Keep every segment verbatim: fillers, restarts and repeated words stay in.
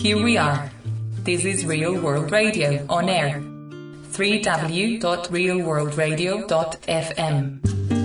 Here we are. This is Real World Radio on air. w w w dot real world radio dot f m.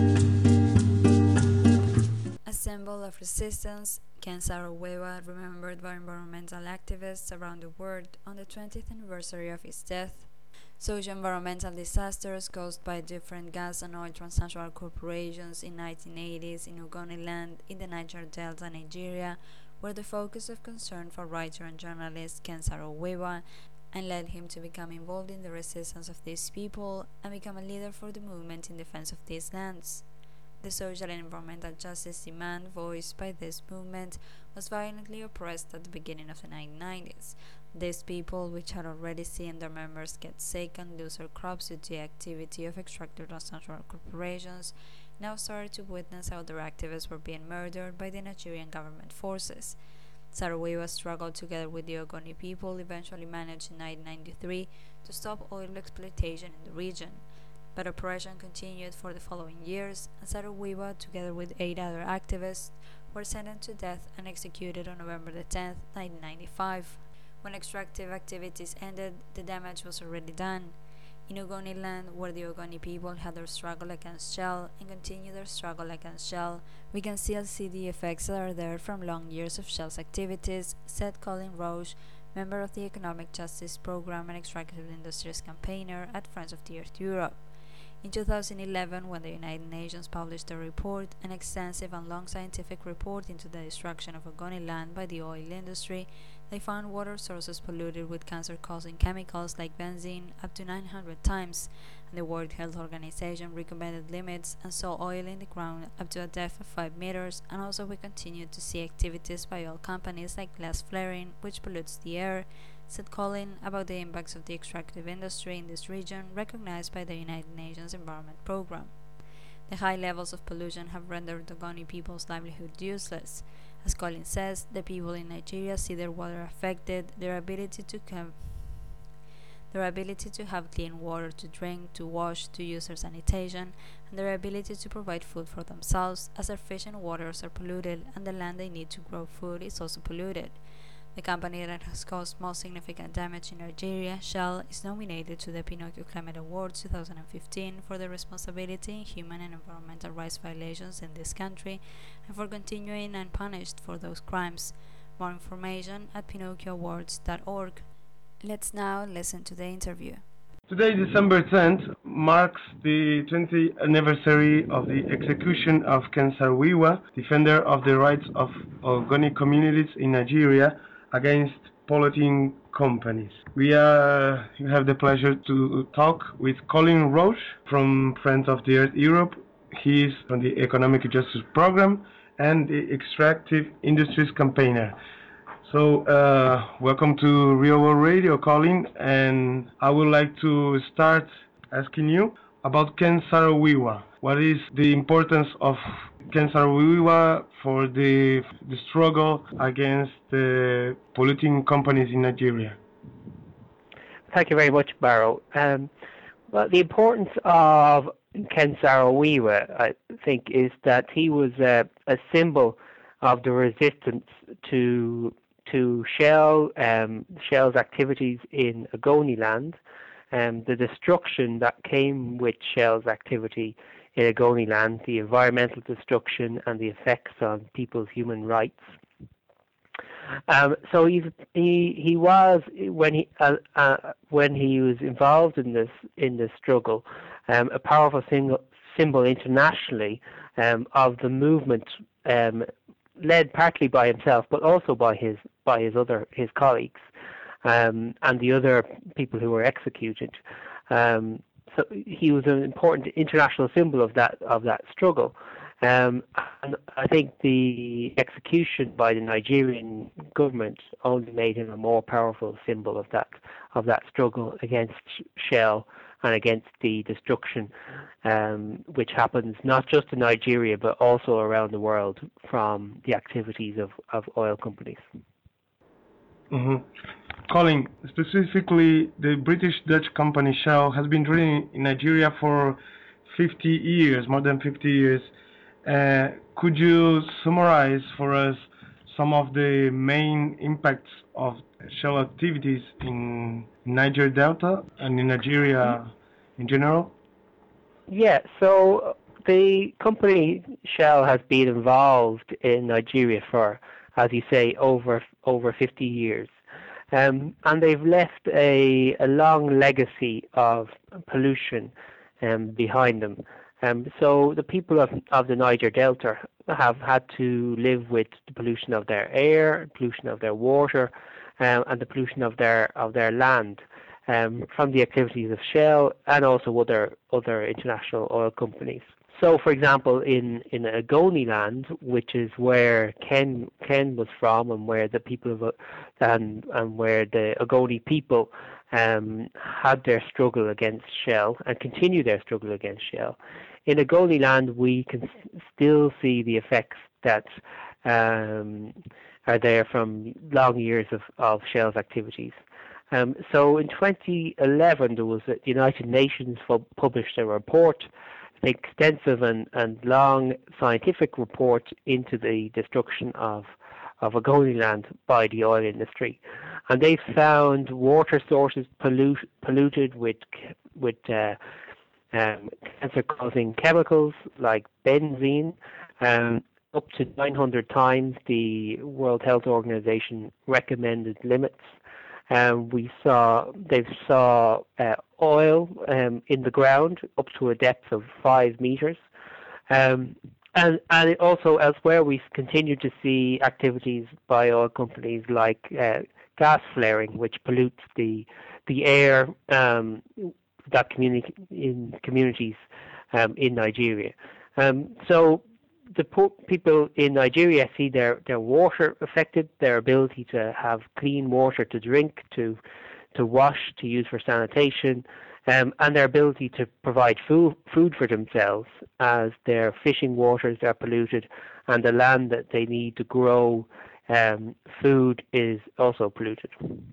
A symbol of resistance, Ken Saro-Wiwa, remembered by environmental activists around the world on the twentieth anniversary of his death. Socio-environmental disasters caused by different gas and oil transnational corporations in nineteen eighties in Ogoniland in the Niger Delta, Nigeria, were the focus of concern for writer and journalist Ken Saro-Wiwa, and led him to become involved in the resistance of these people and become a leader for the movement in defense of these lands. The social and environmental justice demand voiced by this movement was violently oppressed at the beginning of the nineteen nineties. These people, which had already seen their members get sick and lose their crops due to the activity of extractive transnational corporations, now started to witness how their activists were being murdered by the Nigerian government forces. Saro-Wiwa struggled together with the Ogoni people, eventually managed in nineteen ninety-three to stop oil exploitation in the region. But oppression continued for the following years, and Saro-Wiwa, together with eight other activists, were sentenced to death and executed on November the tenth, nineteen ninety-five. When extractive activities ended, the damage was already done. In Ogoniland, where the Ogoni people had their struggle against Shell and continue their struggle against Shell, we can still see the effects that are there from long years of Shell's activities, said Colin Roche, member of the Economic Justice Program and Extractive Industries campaigner at Friends of the Earth Europe. In two thousand eleven, when the United Nations published a report, an extensive and long scientific report into the destruction of Ogoniland by the oil industry, they found water sources polluted with cancer-causing chemicals like benzene up to nine hundred times, and the World Health Organization recommended limits and saw oil in the ground up to a depth of five meters, and also we continued to see activities by oil companies like glass flaring, which pollutes the air, said Colin about the impacts of the extractive industry in this region recognized by the United Nations Environment Programme. The high levels of pollution have rendered the Ogoni people's livelihood useless. As Colin says, the people in Nigeria see their water affected, their ability to com- their ability to have clean water to drink, to wash, to use their sanitation, and their ability to provide food for themselves, as their fish and waters are polluted and the land they need to grow food is also polluted. The company that has caused most significant damage in Nigeria, Shell, is nominated to the Pinocchio Climate Awards twenty fifteen for their responsibility in human and environmental rights violations in this country and for continuing unpunished for those crimes. More information at pinocchio awards dot org. Let's now listen to the interview. Today, December tenth, marks the twentieth anniversary of the execution of Ken Saro-Wiwa, defender of the rights of Ogoni communities in Nigeria, against polluting companies. We uh, have the pleasure to talk with Colin Roche from Friends of the Earth Europe. He is from the Economic Justice Program and the Extractive Industries campaigner. So, uh, welcome to Real World Radio, Colin, and I would like to start asking you about Ken Saro-Wiwa. What is the importance of Ken Saro-Wiwa for the, the struggle against the polluting companies in Nigeria? Thank you very much, Barrow. Um, well, the importance of Ken Saro-Wiwa, I think, is that he was uh, a symbol of the resistance to to Shell, um, Shell's activities in Ogoniland, and um, the destruction that came with Shell's activity in Ogoniland, the environmental destruction and the effects on people's human rights. Um, so he's, he he was when he uh, uh, when he was involved in this in this struggle, um, a powerful single, symbol internationally um, of the movement, um, led partly by himself, but also by his by his other his colleagues um, and the other people who were executed. Um, so he was an important international symbol of that of that struggle. Um, and I think the execution by the Nigerian government only made him a more powerful symbol of that of that struggle against Shell and against the destruction um, which happens not just in Nigeria but also around the world from the activities of, of oil companies. Mm-hmm. Colin, specifically, the British-Dutch company Shell has been drilling in Nigeria for fifty years, more than fifty years. Uh, could you summarize for us some of the main impacts of Shell activities in Niger Delta and in Nigeria in general? Yeah, so the company Shell has been involved in Nigeria for, as you say, over over fifty years. Um, and they've left a, a long legacy of pollution um, behind them. Um, so the people of, of the Niger Delta have had to live with the pollution of their air, pollution of their water, um, and the pollution of their of their land um, from the activities of Shell and also other other international oil companies. So, for example, in in Ogoniland, which is where Ken Ken was from, and where the people of and and where the Ogoni people um, had their struggle against Shell and continue their struggle against Shell. In Ogoniland, we can still see the effects that um, are there from long years of, of Shell's activities. Um, so, in twenty eleven, there was the United Nations published a report, an extensive and, and long scientific report into the destruction of of Ogoniland by the oil industry, and they found water sources pollute, polluted with with uh, um, cancer-causing chemicals like benzene, um, up to nine hundred times the World Health Organization recommended limits. Um, we saw they saw uh, oil um, in the ground up to a depth of five meters, um, and and also elsewhere we continue to see activities by oil companies like uh, gas flaring, which pollutes the the air um, that communi- in communities um, in Nigeria. Um, so. The poor people in Nigeria see their, their water affected, their ability to have clean water to drink, to to wash, to use for sanitation, um, and their ability to provide food, food for themselves as their fishing waters are polluted and the land that they need to grow um, food is also polluted.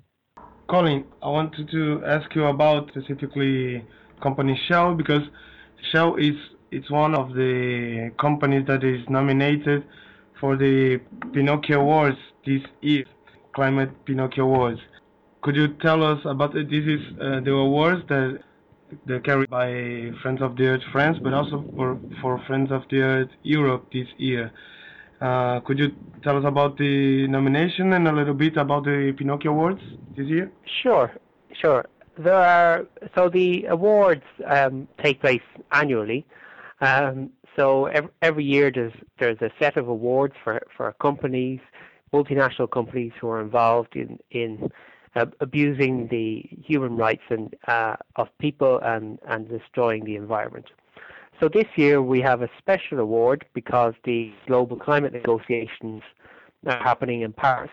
Colin, I wanted to ask you about specifically company Shell, because Shell is it's one of the companies that is nominated for the Pinocchio Awards this year, Climate Pinocchio Awards. Could you tell us about it? This is uh, the awards that they're carried by Friends of the Earth France, but also for, for Friends of the Earth Europe this year. Uh, could you tell us about the nomination and a little bit about the Pinocchio Awards this year? Sure, sure. There are so the awards um, take place annually. Um, so every, every year there's there's a set of awards for, for companies, multinational companies who are involved in in uh, abusing the human rights and uh, of people and, and destroying the environment. So this year we have a special award because the global climate negotiations are happening in Paris.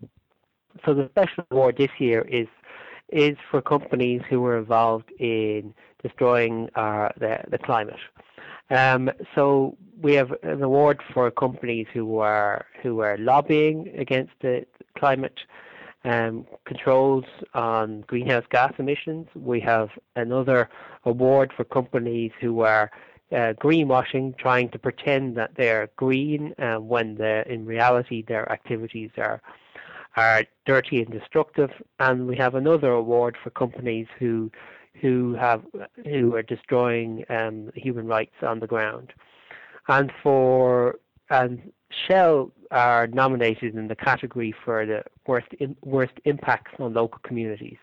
So the special award this year is is for companies who were involved in destroying uh, the the climate. Um, so we have an award for companies who are who are lobbying against the climate um, controls on greenhouse gas emissions. We have another award for companies who are uh, greenwashing, trying to pretend that they're green uh, when they're, in reality their activities are are dirty and destructive. And we have another award for companies who who have who are destroying um, human rights on the ground, and for and Shell are nominated in the category for the worst in, worst impacts on local communities.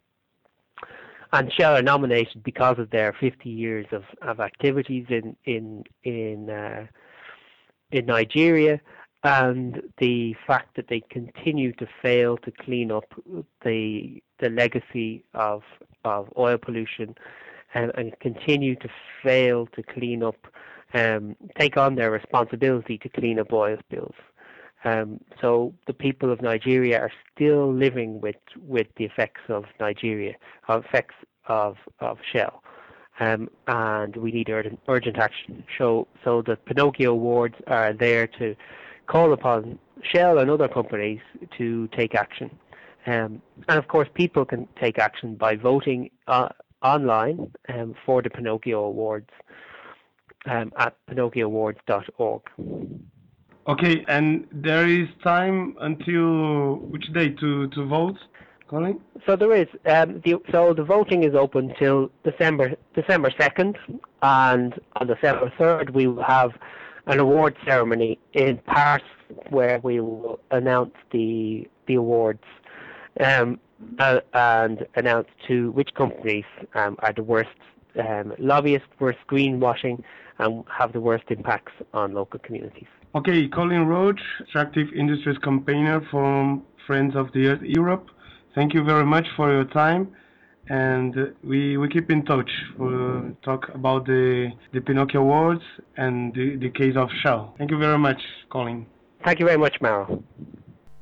And Shell are nominated because of their fifty years of, of activities in in in uh, in Nigeria, and the fact that they continue to fail to clean up the the legacy of of oil pollution, and, and continue to fail to clean up, um, take on their responsibility to clean up oil spills. Um, so the people of Nigeria are still living with, with the effects of Nigeria, of effects of of Shell, um, and we need urgent, urgent action. So so the Pinocchio Awards are there to call upon Shell and other companies to take action. Um, and of course, people can take action by voting uh, online um, for the Pinocchio Awards um, at pinocchio awards dot org. Okay, and there is time until which day to, to vote, Colin? So there is. Um, the, so the voting is open till December December second, and on December third we will have an award ceremony in Paris where we will announce the the awards um, uh, and announce to which companies um, are the worst um, lobbyists, worst greenwashing, and have the worst impacts on local communities. Okay, Colin Roach, Extractive Industries campaigner from Friends of the Earth Europe. Thank you very much for your time, and we we keep in touch for talk about the the Pinocchio Awards and the, the case of Shell. Thank you very much, Colin. Thank you very much, Maro.